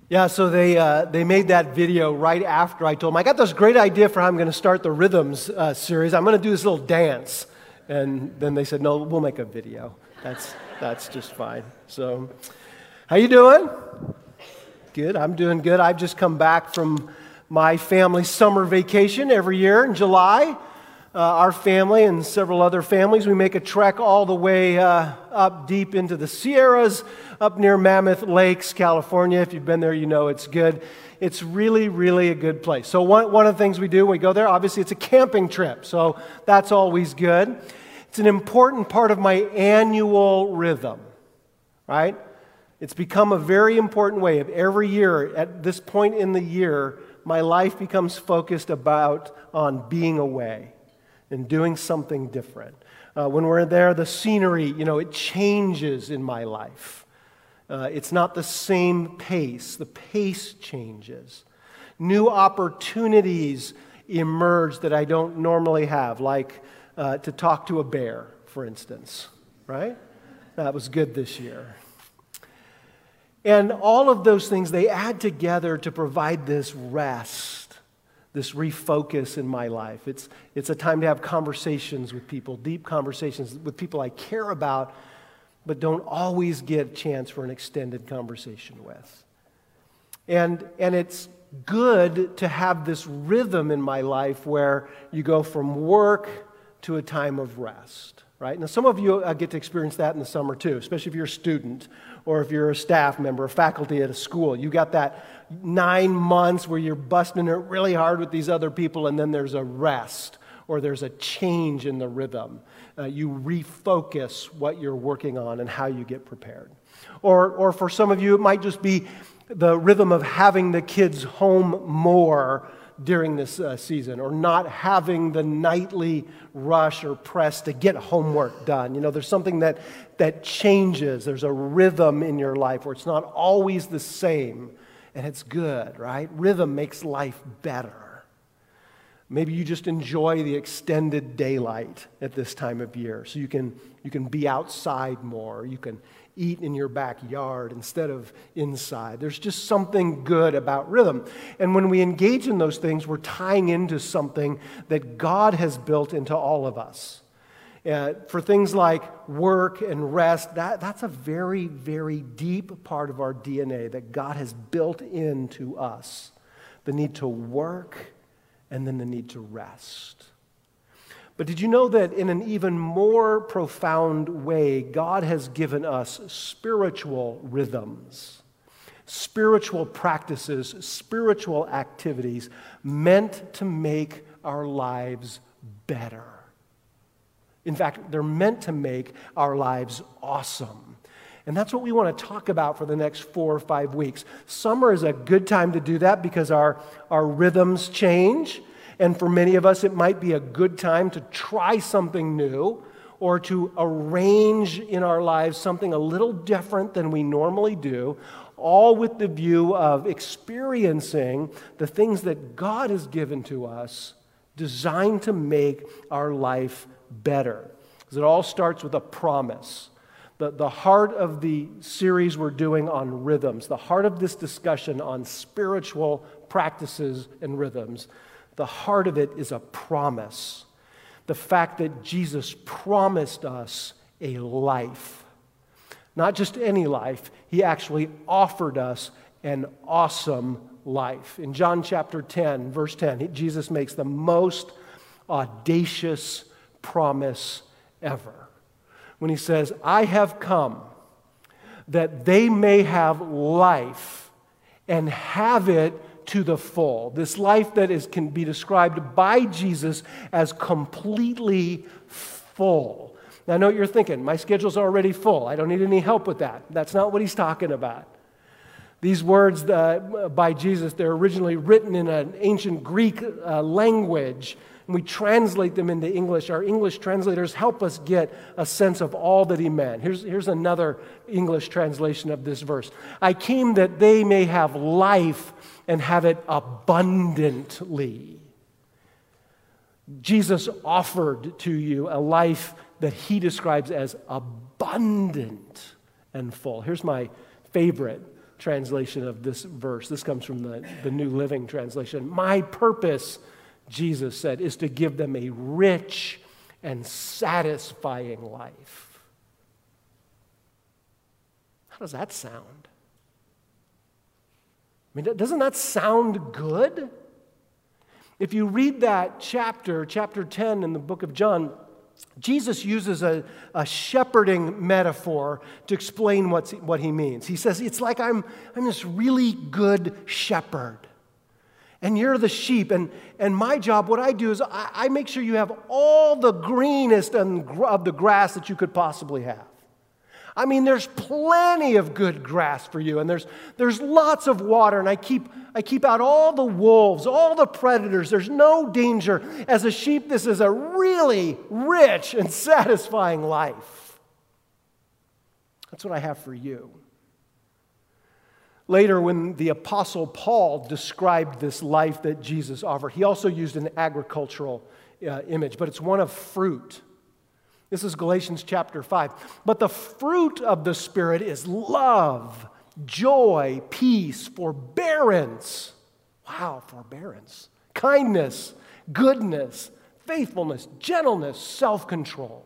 Yeah, so they made that video right after I told them, I got this great idea for how I'm going to start the Rhythms series. I'm going to do this little dance. And then they said, no, we'll make a video. That's just fine. So, how you doing? Good, I'm doing good. I've just come back from my family's summer vacation every year in July. Our family and several other families, we make a trek all the way up deep into the Sierras, up near Mammoth Lakes, California. If you've been there, you know it's good. It's really, really a good place. So one of the things we do when we go there, obviously it's a camping trip, so that's always good. It's an important part of my annual rhythm, right? It's become a very important way of every year, at this point in the year, my life becomes focused on being away and doing something different. When we're there, the scenery, it changes in my life. It's not the same pace. The pace changes. New opportunities emerge that I don't normally have, like to talk to a bear, for instance, right? That was good this year. And all of those things, they add together to provide this rest, this refocus in my life. It's a time to have conversations with people, deep conversations with people I care about, but don't always get a chance for an extended conversation with. And it's good to have this rhythm in my life where you go from work to a time of rest, right? Now, some of you get to experience that in the summer too, especially if you're a student or if you're a staff member, a faculty at a school. You got that 9 months where you're busting it really hard with these other people, and then there's a rest or there's a change in the rhythm. You refocus what you're working on and how you get prepared. Or for some of you, it might just be the rhythm of having the kids home more during this season, or not having the nightly rush or press to get homework done. There's something that changes. There's a rhythm in your life where it's not always the same, and it's good, right? Rhythm makes life better. Maybe you just enjoy the extended daylight at this time of year, so you can be outside more. You can eat in your backyard instead of inside. There's just something good about rhythm. And when we engage in those things, we're tying into something that God has built into all of us. For things like work and rest, that's a very, very deep part of our DNA that God has built into us. The need to work and then the need to rest. But did you know that in an even more profound way, God has given us spiritual rhythms, spiritual practices, spiritual activities meant to make our lives better? In fact, they're meant to make our lives awesome. And that's what we want to talk about for the next 4 or 5 weeks. Summer is a good time to do that because our rhythms change. And for many of us, it might be a good time to try something new or to arrange in our lives something a little different than we normally do, all with the view of experiencing the things that God has given to us designed to make our life better. Because it all starts with a promise. The heart of the series we're doing on rhythms, the heart of this discussion on spiritual practices and rhythms, the heart of it is a promise. The fact that Jesus promised us a life. Not just any life, He actually offered us an awesome life. In John chapter 10, verse 10, Jesus makes the most audacious promise ever. When He says, I have come that they may have life and have it to the full. This life that can be described by Jesus as completely full. Now I know what you're thinking, my schedule's already full. I don't need any help with that. That's not what He's talking about. These words by Jesus, they're originally written in an ancient Greek language, and we translate them into English. Our English translators help us get a sense of all that He meant. Here's another English translation of this verse. I came that they may have life and have it abundantly. Jesus offered to you a life that He describes as abundant and full. Here's my favorite translation of this verse. This comes from the New Living Translation. My purpose, Jesus said, is to give them a rich and satisfying life. How does that sound? I mean, doesn't that sound good? If you read that chapter 10 in the book of John, Jesus uses a shepherding metaphor to explain what he means. He says, it's like I'm this really good shepherd, and you're the sheep, and my job, what I do is I make sure you have all the greenest of the grass that you could possibly have. I mean, there's plenty of good grass for you, and there's lots of water, and I keep out all the wolves, all the predators. There's no danger. As a sheep, this is a really rich and satisfying life. That's what I have for you. Later, when the Apostle Paul described this life that Jesus offered, he also used an agricultural image, but it's one of fruit. This is Galatians chapter 5. But the fruit of the Spirit is love, joy, peace, forbearance. Wow, forbearance. Kindness, goodness, faithfulness, gentleness, self-control.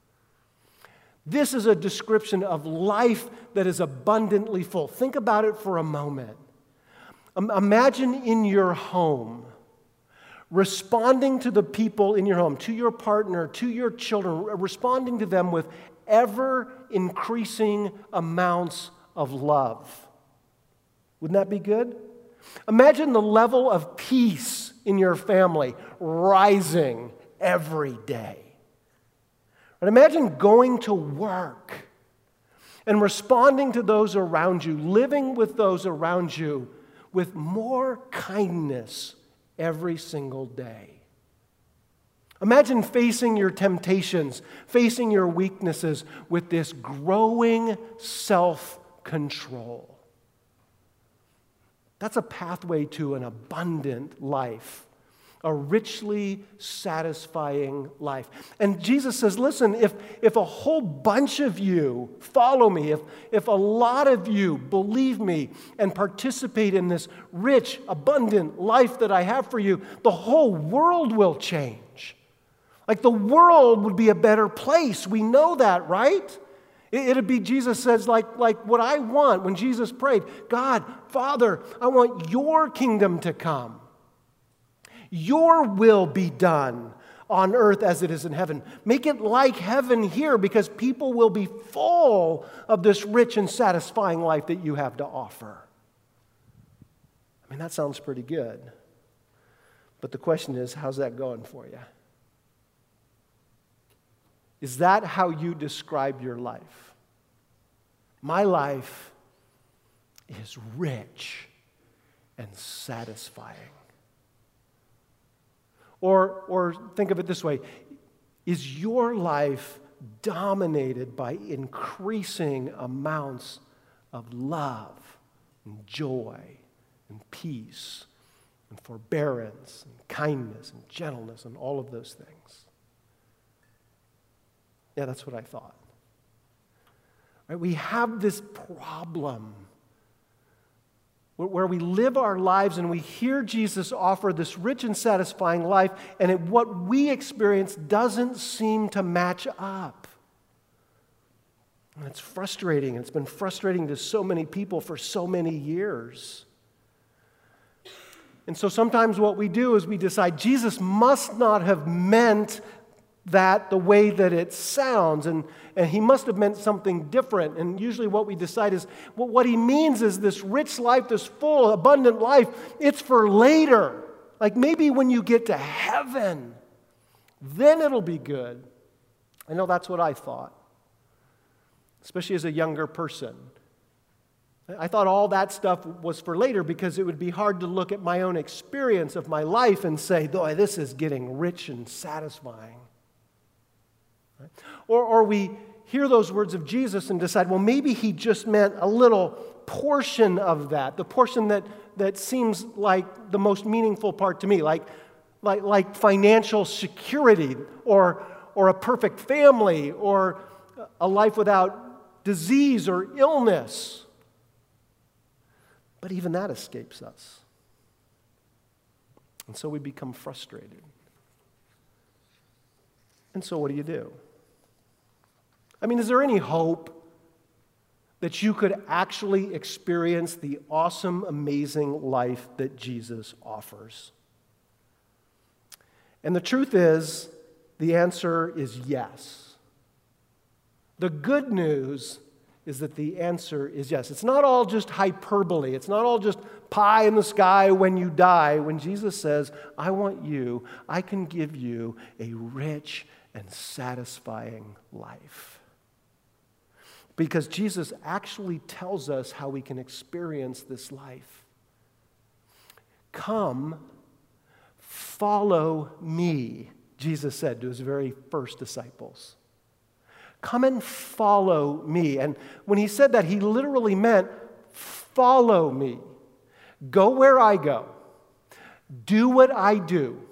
This is a description of life that is abundantly full. Think about it for a moment. Imagine in your home, responding to the people in your home, to your partner, to your children, responding to them with ever-increasing amounts of love. Wouldn't that be good? Imagine the level of peace in your family rising every day. And imagine going to work and responding to those around you, living with those around you with more kindness every single day. Imagine facing your temptations, facing your weaknesses with this growing self-control. That's a pathway to an abundant life, a richly satisfying life. And Jesus says, listen, if a whole bunch of you follow me, if a lot of you believe me and participate in this rich, abundant life that I have for you, the whole world will change. Like the world would be a better place. We know that, right? It'd be, Jesus says, like what I want when Jesus prayed, God, Father, I want your kingdom to come. Your will be done on earth as it is in heaven. Make it like heaven here, because people will be full of this rich and satisfying life that you have to offer. I mean, that sounds pretty good. But the question is, how's that going for you? Is that how you describe your life? My life is rich and satisfying. Or think of it this way. Is your life dominated by increasing amounts of love and joy and peace and forbearance and kindness and gentleness and all of those things? Yeah, that's what I thought. Right? We have this problem where we live our lives and we hear Jesus offer this rich and satisfying life, and what we experience doesn't seem to match up. And it's frustrating. It's been frustrating to so many people for so many years. And so sometimes what we do is we decide Jesus must not have meant that the way that it sounds, and he must have meant something different. And usually what we decide is, well, what he means is this rich life, this full, abundant life, it's for later. Like maybe when you get to heaven, then it'll be good. I know that's what I thought, especially as a younger person. I thought all that stuff was for later because it would be hard to look at my own experience of my life and say, boy, this is getting rich and satisfying. Or we hear those words of Jesus and decide, well, maybe he just meant a little portion of that, the portion that seems like the most meaningful part to me, like financial security or a perfect family or a life without disease or illness. But even that escapes us. And so we become frustrated. And so what do? I mean, is there any hope that you could actually experience the awesome, amazing life that Jesus offers? And the truth is, the answer is yes. The good news is that the answer is yes. It's not all just hyperbole. It's not all just pie in the sky when you die. When Jesus says, I can give you a rich and satisfying life. Because Jesus actually tells us how we can experience this life. Come, follow me, Jesus said to his very first disciples. Come and follow me. And when he said that, he literally meant follow me. Go where I go. Do what I do.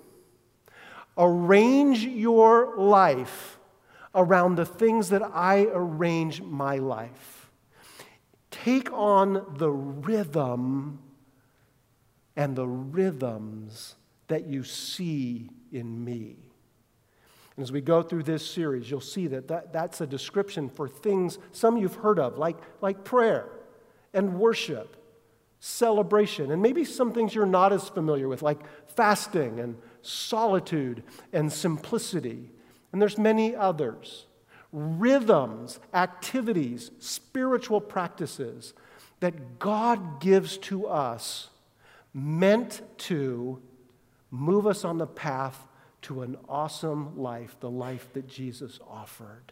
Arrange your life around the things that I arrange my life. Take on the rhythm and the rhythms that you see in me. And as we go through this series, you'll see that's a description for things some you've heard of, like prayer and worship, celebration, and maybe some things you're not as familiar with, like fasting and solitude and simplicity. And there's many others. Rhythms, activities, spiritual practices that God gives to us meant to move us on the path to an awesome life, the life that Jesus offered.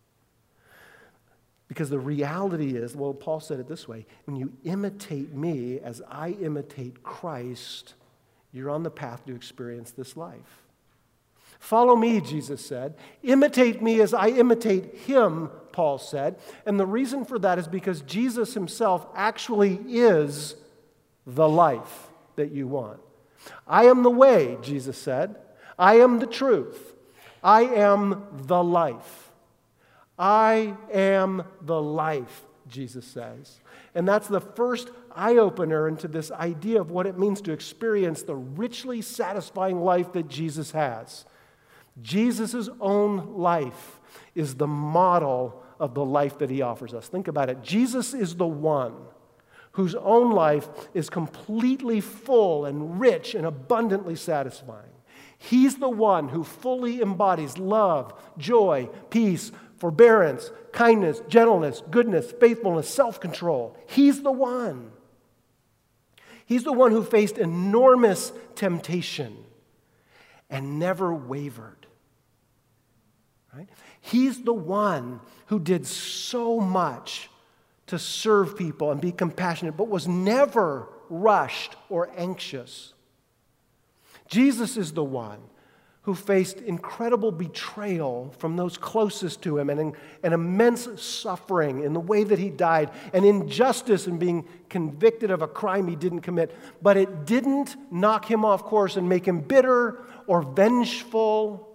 Because the reality is, well, Paul said it this way, when you imitate me as I imitate Christ, you're on the path to experience this life. Follow me, Jesus said. Imitate me as I imitate him, Paul said. And the reason for that is because Jesus himself actually is the life that you want. I am the way, Jesus said. I am the truth. I am the life. I am the life, Jesus says. And that's the first eye-opener into this idea of what it means to experience the richly satisfying life that Jesus has. Jesus' own life is the model of the life that he offers us. Think about it. Jesus is the one whose own life is completely full and rich and abundantly satisfying. He's the one who fully embodies love, joy, peace, forbearance, kindness, gentleness, goodness, faithfulness, self-control. He's the one. He's the one who faced enormous temptation and never wavered. Right? He's the one who did so much to serve people and be compassionate, but was never rushed or anxious. Jesus is the one who faced incredible betrayal from those closest to him and immense suffering in the way that he died and injustice in being convicted of a crime he didn't commit. But it didn't knock him off course and make him bitter or vengeful.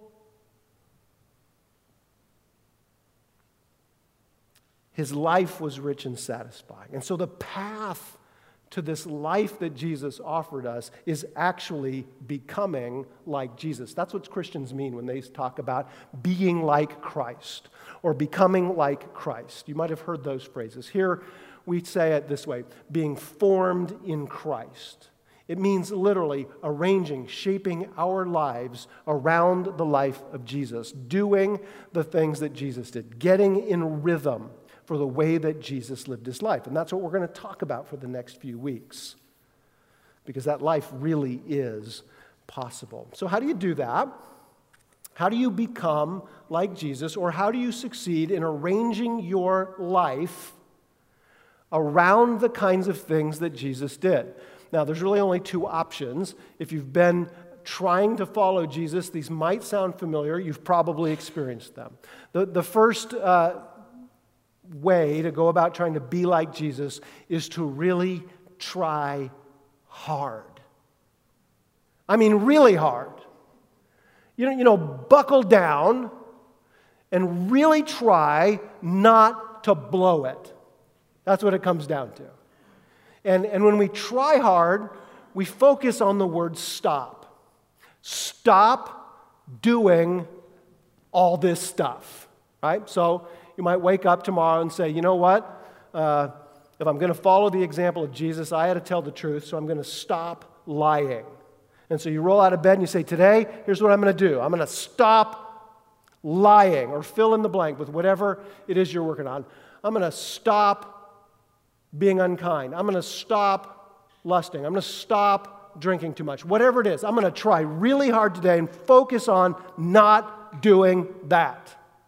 His life was rich and satisfying. And so the path to this life that Jesus offered us is actually becoming like Jesus. That's what Christians mean when they talk about being like Christ or becoming like Christ. You might have heard those phrases. Here we say it this way, being formed in Christ. It means literally arranging, shaping our lives around the life of Jesus, doing the things that Jesus did, getting in rhythm for the way that Jesus lived his life. And that's what we're going to talk about for the next few weeks, because that life really is possible. So how do you do that? How do you become like Jesus, or how do you succeed in arranging your life around the kinds of things that Jesus did? Now, there's really only two options. If you've been trying to follow Jesus, these might sound familiar. You've probably experienced them. The first way to go about trying to be like Jesus is to really try hard. I mean, really hard. You know, buckle down and really try not to blow it. That's what it comes down to. And when we try hard, we focus on the word stop. Stop doing all this stuff, right? So you might wake up tomorrow and say, you know what? If I'm going to follow the example of Jesus, I had to tell the truth, so I'm going to stop lying. And so you roll out of bed and you say, today, here's what I'm going to do. I'm going to stop lying, or fill in the blank with whatever it is you're working on. I'm going to stop being unkind. I'm going to stop lusting. I'm going to stop drinking too much. Whatever it is, I'm going to try really hard today and focus on not doing that.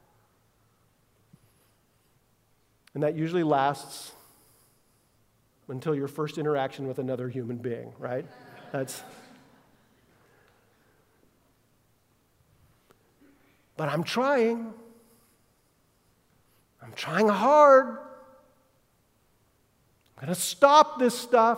And that usually lasts until your first interaction with another human being, right? But I'm trying. I'm trying hard. I'm going to stop this stuff.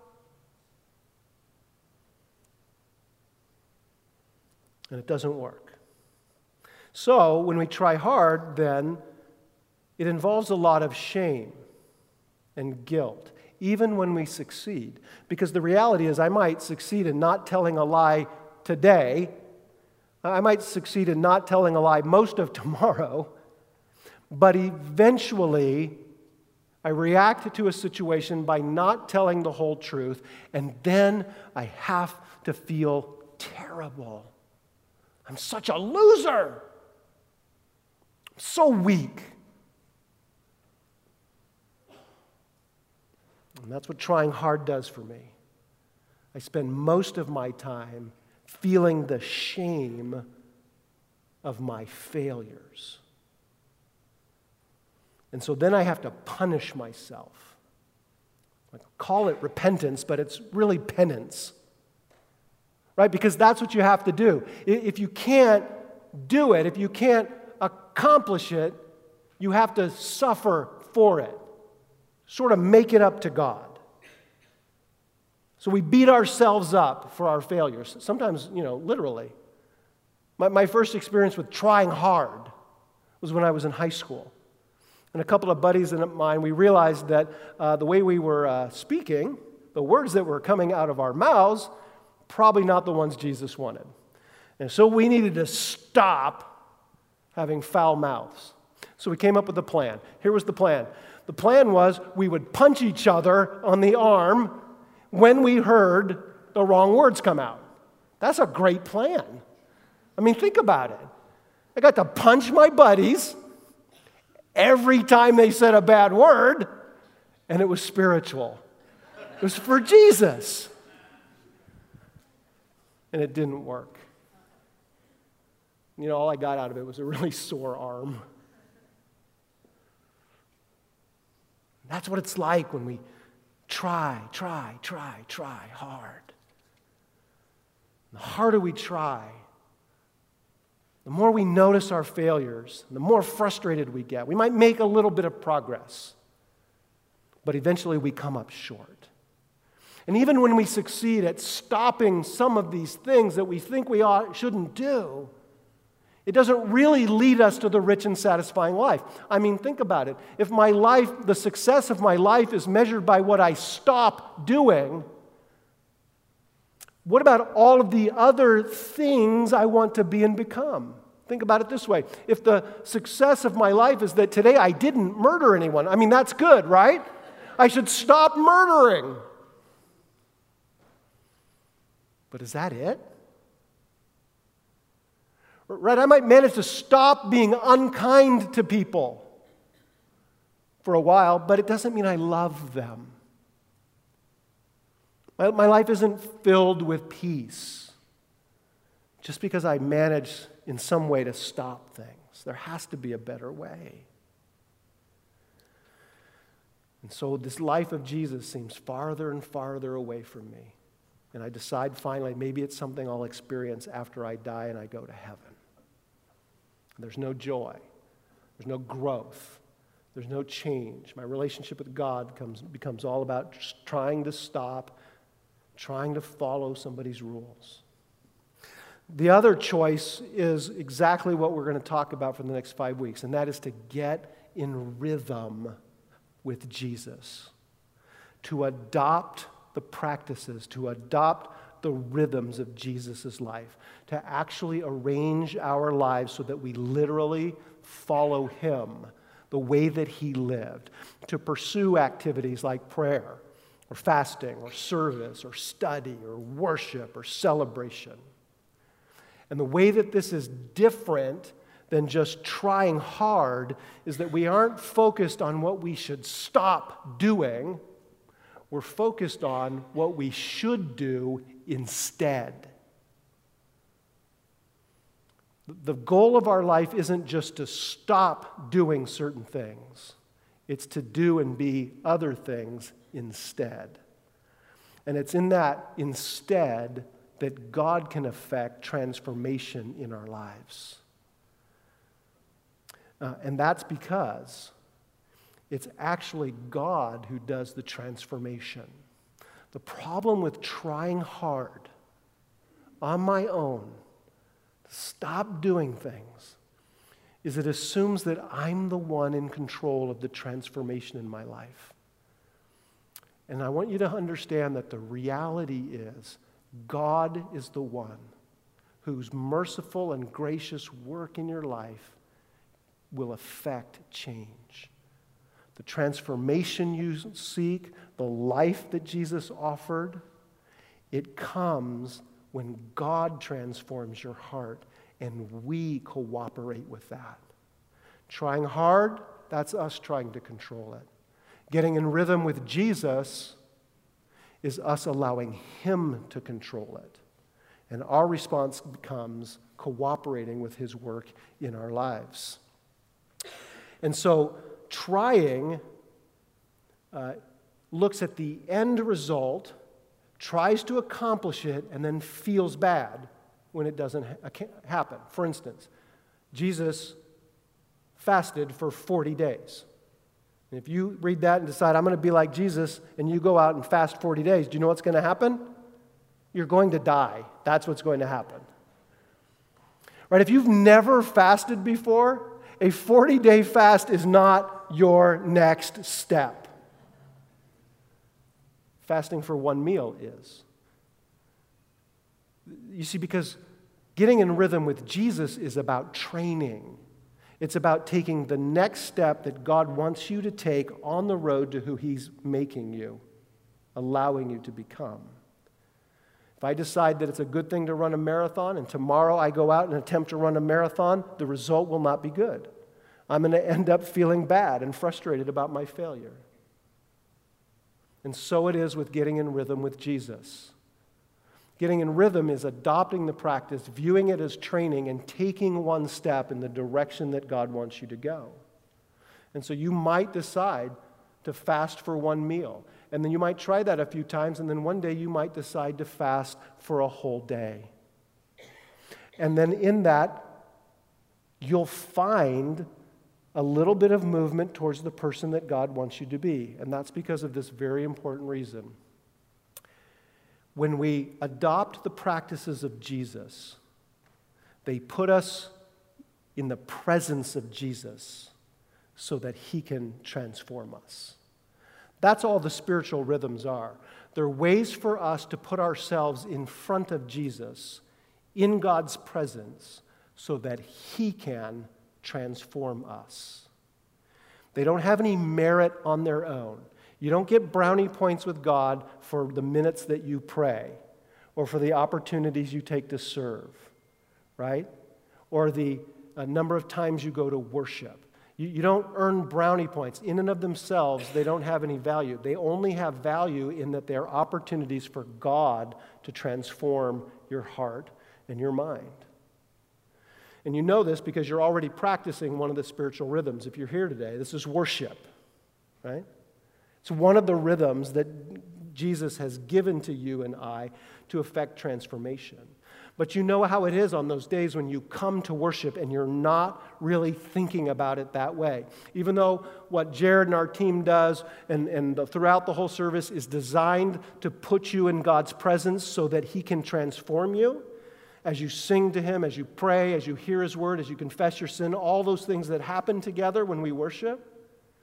And it doesn't work. So when we try hard, then it involves a lot of shame and guilt, even when we succeed. Because the reality is I might succeed in not telling a lie today. I might succeed in not telling a lie most of tomorrow. But eventually, I react to a situation by not telling the whole truth, and then I have to feel terrible. I'm such a loser. I'm so weak. And that's what trying hard does for me. I spend most of my time feeling the shame of my failures. And so then I have to punish myself. I call it repentance, but it's really penance. Right? Because that's what you have to do. If you can't do it, if you can't accomplish it, you have to suffer for it. Sort of make it up to God. So we beat ourselves up for our failures. Sometimes, literally. My first experience with trying hard was when I was in high school. And a couple of buddies of mine, we realized that the way we were speaking, the words that were coming out of our mouths, probably not the ones Jesus wanted. And so we needed to stop having foul mouths. So we came up with a plan. Here was the plan. The plan was we would punch each other on the arm when we heard the wrong words come out. That's a great plan. I mean, think about it. I got to punch my buddies every time they said a bad word, and it was spiritual. It was for Jesus. And it didn't work. All I got out of it was a really sore arm. That's what it's like when we try hard. The harder we try, the more we notice our failures, the more frustrated we get. We might make a little bit of progress, but eventually we come up short. And even when we succeed at stopping some of these things that we think we shouldn't do, it doesn't really lead us to the rich and satisfying life. I mean, think about it. If my life, the success of my life is measured by what I stop doing, what about all of the other things I want to be and become? Think about it this way. If the success of my life is that today I didn't murder anyone, I mean, that's good, right? I should stop murdering. But is that it? Right? I might manage to stop being unkind to people for a while, but it doesn't mean I love them. My life isn't filled with peace just because I manage in some way to stop things. There has to be a better way. And so this life of Jesus seems farther and farther away from me. And I decide finally maybe it's something I'll experience after I die and I go to heaven. There's no joy. There's no growth. There's no change. My relationship with God becomes all about just trying to stop, trying to follow somebody's rules. The other choice is exactly what we're going to talk about for the next 5 weeks, and that is to get in rhythm with Jesus. to adopt the practices, to adopt the rhythms of Jesus' life, to actually arrange our lives so that we literally follow him, the way that he lived, to pursue activities like prayer or fasting or service or study or worship or celebration. And the way that this is different than just trying hard is that we aren't focused on what we should stop doing. We're focused on what we should do instead. The goal of our life isn't just to stop doing certain things. It's to do and be other things instead. And it's in that instead that God can effect transformation in our lives. And that's because it's actually God who does the transformation. The problem with trying hard on my own to stop doing things is it assumes that I'm the one in control of the transformation in my life. And I want you to understand that the reality is God is the one whose merciful and gracious work in your life will affect change. The transformation you seek, the life that Jesus offered, it comes when God transforms your heart and we cooperate with that. Trying hard, that's us trying to control it. Getting in rhythm with Jesus is us allowing him to control it. And our response becomes cooperating with his work in our lives. And so trying looks at the end result, tries to accomplish it, and then feels bad when it doesn't happen. For instance, Jesus fasted for 40 days. And if you read that and decide, I'm going to be like Jesus, and you go out and fast 40 days, do you know what's going to happen? You're going to die. That's what's going to happen. Right? If you've never fasted before, a 40-day fast is not your next step. Fasting for one meal is. You see, because getting in rhythm with Jesus is about training. It's about taking the next step that God wants you to take on the road to who he's making you, allowing you to become. If I decide that it's a good thing to run a marathon and tomorrow I go out and attempt to run a marathon, the result will not be good. I'm going to end up feeling bad and frustrated about my failure. And so it is with getting in rhythm with Jesus. Getting in rhythm is adopting the practice, viewing it as training, and taking one step in the direction that God wants you to go. And so you might decide to fast for one meal. And then you might try that a few times, and then one day you might decide to fast for a whole day. And then in that, you'll find a little bit of movement towards the person that God wants you to be. And that's because of this very important reason. When we adopt the practices of Jesus, they put us in the presence of Jesus so that he can transform us. That's all the spiritual rhythms are. They're ways for us to put ourselves in front of Jesus in God's presence so that he can transform us. They don't have any merit on their own. You don't get brownie points with God for the minutes that you pray or for the opportunities you take to serve, right? Or the number of times you go to worship. You don't earn brownie points. In and of themselves, they don't have any value. They only have value in that they're opportunities for God to transform your heart and your mind. And you know this because you're already practicing one of the spiritual rhythms. If you're here today, this is worship, right? It's one of the rhythms that Jesus has given to you and I to effect transformation. But you know how it is on those days when you come to worship and you're not really thinking about it that way. Even though what Jared and our team does and throughout the whole service is designed to put you in God's presence so that he can transform you, as you sing to him, as you pray, as you hear his word, as you confess your sin, all those things that happen together when we worship,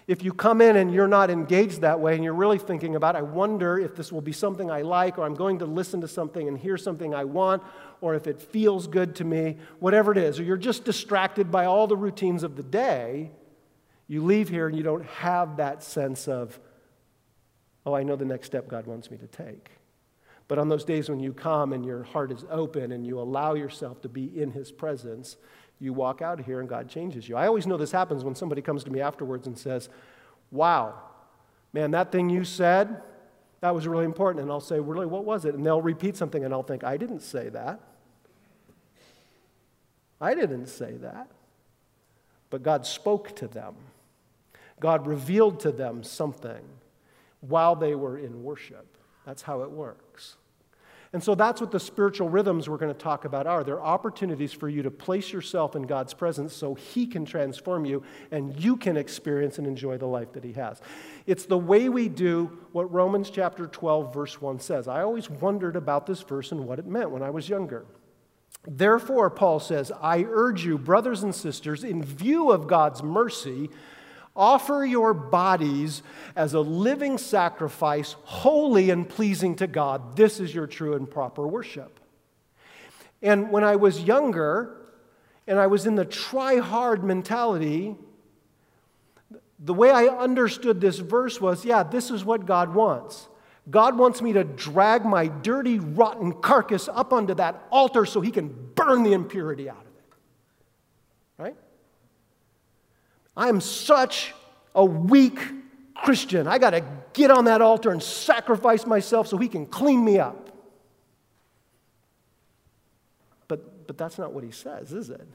If you come in and you're not engaged that way and you're really thinking about, I wonder if this will be something I like, or I'm going to listen to something and hear something I want, or if it feels good to me, whatever it is, or you're just distracted by all the routines of the day, you leave here and you don't have that sense of, oh, I know the next step God wants me to take. But on those days when you come and your heart is open and you allow yourself to be in His presence, you walk out of here and God changes you. I always know this happens when somebody comes to me afterwards and says, wow, man, that thing you said, that was really important. And I'll say, really, what was it? And they'll repeat something and I'll think, I didn't say that. I didn't say that. But God spoke to them. God revealed to them something while they were in worship. That's how it works. And so that's what the spiritual rhythms we're going to talk about are. They're opportunities for you to place yourself in God's presence so He can transform you and you can experience and enjoy the life that He has. It's the way we do what Romans chapter 12, verse 1 says. I always wondered about this verse and what it meant when I was younger. Therefore, Paul says, I urge you, brothers and sisters, in view of God's mercy, offer your bodies as a living sacrifice, holy and pleasing to God. This is your true and proper worship. And when I was younger, and I was in the try-hard mentality, the way I understood this verse was, yeah, this is what God wants. God wants me to drag my dirty, rotten carcass up onto that altar so He can burn the impurity out of it. Right? I am such a weak Christian. I got to get on that altar and sacrifice myself so He can clean me up. But that's not what He says, is it?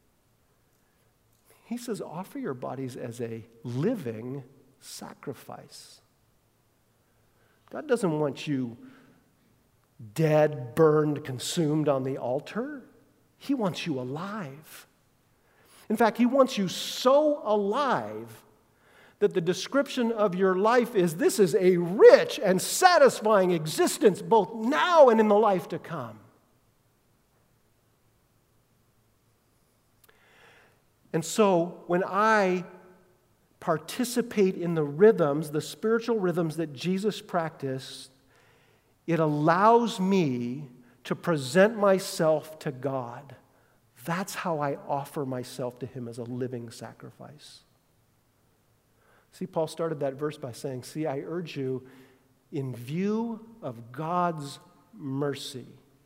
He says, offer your bodies as a living sacrifice. God doesn't want you dead, burned, consumed on the altar. He wants you alive. In fact, He wants you so alive that the description of your life is, this is a rich and satisfying existence, both now and in the life to come. And so, when I participate in the rhythms, the spiritual rhythms that Jesus practiced, it allows me to present myself to God. That's how I offer myself to Him as a living sacrifice. See, Paul started that verse by saying, see, I urge you, in view of God's mercy,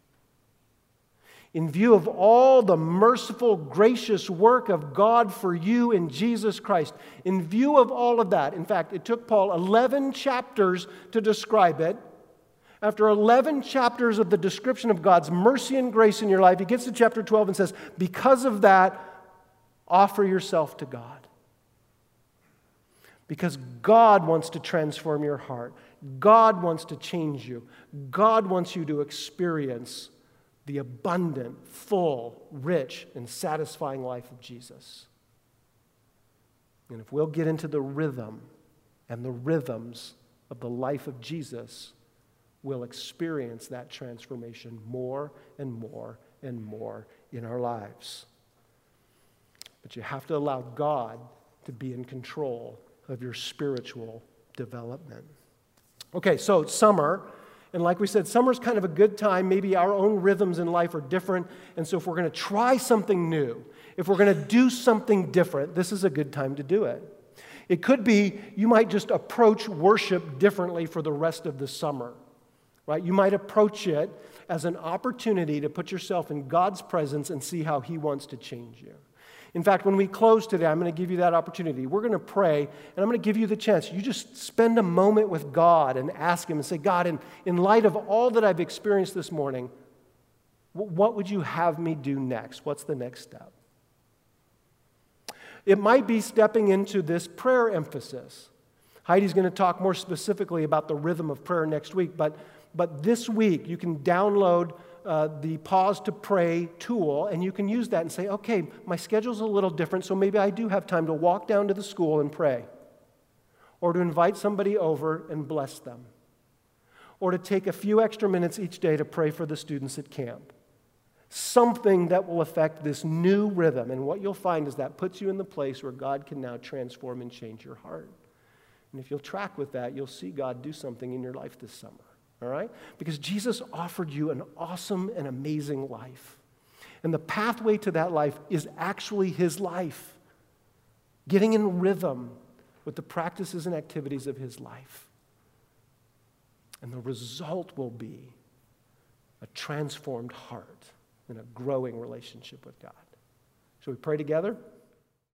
in view of all the merciful, gracious work of God for you in Jesus Christ, in view of all of that, in fact, it took Paul 11 chapters to describe it. After 11 chapters of the description of God's mercy and grace in your life, he gets to chapter 12 and says, because of that, offer yourself to God. Because God wants to transform your heart. God wants to change you. God wants you to experience the abundant, full, rich, and satisfying life of Jesus. And if we'll get into the rhythm and the rhythms of the life of Jesus, we'll experience that transformation more and more and more in our lives. But you have to allow God to be in control of your spiritual development. Okay, so summer. And like we said, summer's kind of a good time. Maybe our own rhythms in life are different. And so if we're going to try something new, if we're going to do something different, this is a good time to do it. It could be you might just approach worship differently for the rest of the summer. Right? You might approach it as an opportunity to put yourself in God's presence and see how He wants to change you. In fact, when we close today, I'm going to give you that opportunity. We're going to pray, and I'm going to give you the chance. You just spend a moment with God and ask Him and say, God, in light of all that I've experienced this morning, what would you have me do next? What's the next step? It might be stepping into this prayer emphasis. Heidi's going to talk more specifically about the rhythm of prayer next week, but this week you can download the Pause to Pray tool, and you can use that and say, okay, my schedule's a little different, so maybe I do have time to walk down to the school and pray, or to invite somebody over and bless them, or to take a few extra minutes each day to pray for the students at camp. something that will affect this new rhythm. And what you'll find is that puts you in the place where God can now transform and change your heart. And if you'll track with that, you'll see God do something in your life this summer. All right? Because Jesus offered you an awesome and amazing life. And the pathway to that life is actually his life. Getting in rhythm with the practices and activities of his life. And the result will be a transformed heart and a growing relationship with God. Shall we pray together?